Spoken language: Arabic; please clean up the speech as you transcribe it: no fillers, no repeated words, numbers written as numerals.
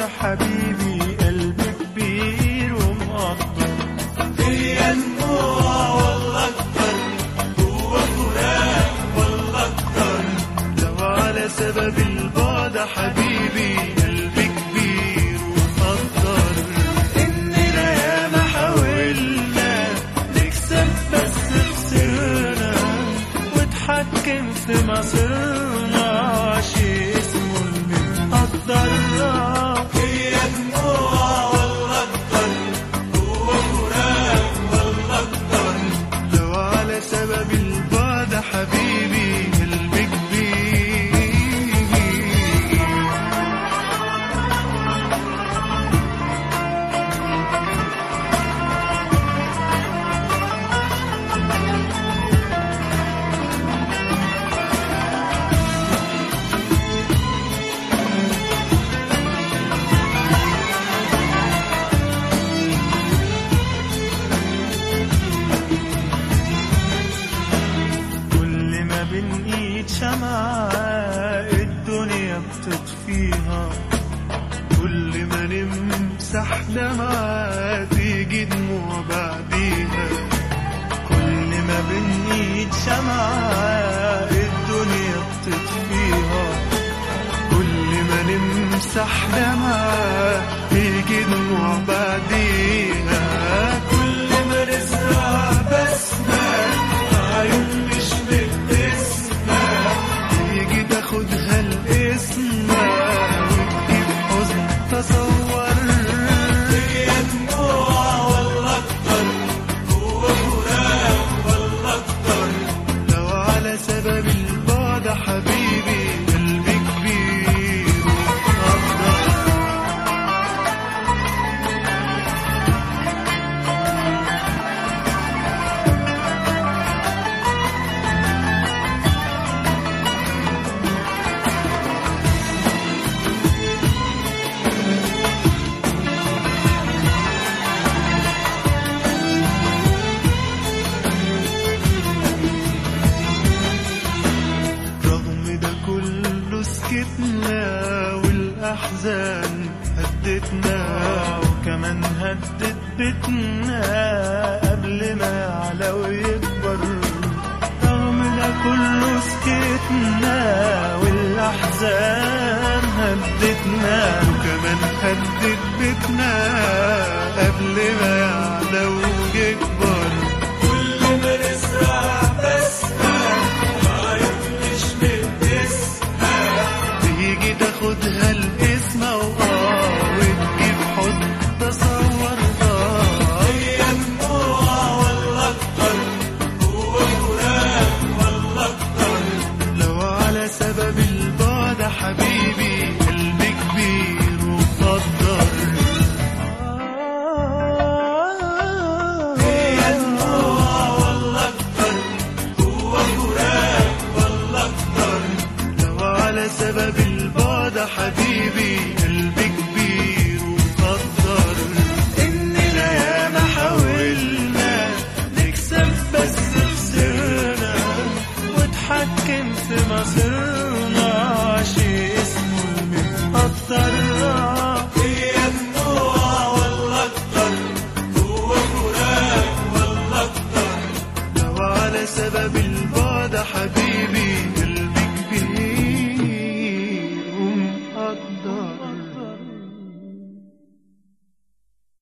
حبيبي قلبي كبير ومقدر، هي دموع والله اكتر، هو فراق والله اكتر، لو على سبب البعد حبيبي قلبي كبير ومقدر، اننا ياما حاولنا نكسب بس خسرنا، واتحكم في مصيرنا شي اسمه المقدر، هي دموع والله اكتر، هو فراق والله اكتر، لو على سبب البعد حبيبي قلبي كبير. بنقيد شمعة الدنيا بتطفيها، كل ما نمسح دمعة تيجي دموع بعديها، كل ما بنقيد شمعة الدنيا بتطفيها، كل ما نمسح دمعة تيجي دموع بعديها، كل ما نزرع بسمة عيون تشبه خدها الاسمة وتجيب حزن تصور، هي دموع والله اكتر، هو فراق والله اكتر، لو على سبب البعد حبيبي قلبي كبير ومقدر. سكتنا والأحزان هدتنا، وكمان هدت بيتنا قبل ما يعلى ويكبر، رغم ده كله سكتنا والأحزان هدتنا، وكمان هدت بيتنا قبل ما يعلى ويكبر، كل ما نزرع بسمة تيجي تاخدها الاسمة وتجيب حزن تصور، هي دموع والله اكتر، هو فراق والله اكتر، لو على سبب البعد حبيبي قلبي كبير ومقدر، هي دموع والله اكتر، هو فراق والله اكتر، لو على سبب البعد حبيبي قلبي كبير ومقدر، اننا ياما حاولنا نكسب بس خسرنا، واتحكم في مصيرنا شي اسمه المقدر، هي دموع والله اكتر، هو فراق والله اكتر، لو على سبب البعد حبيبي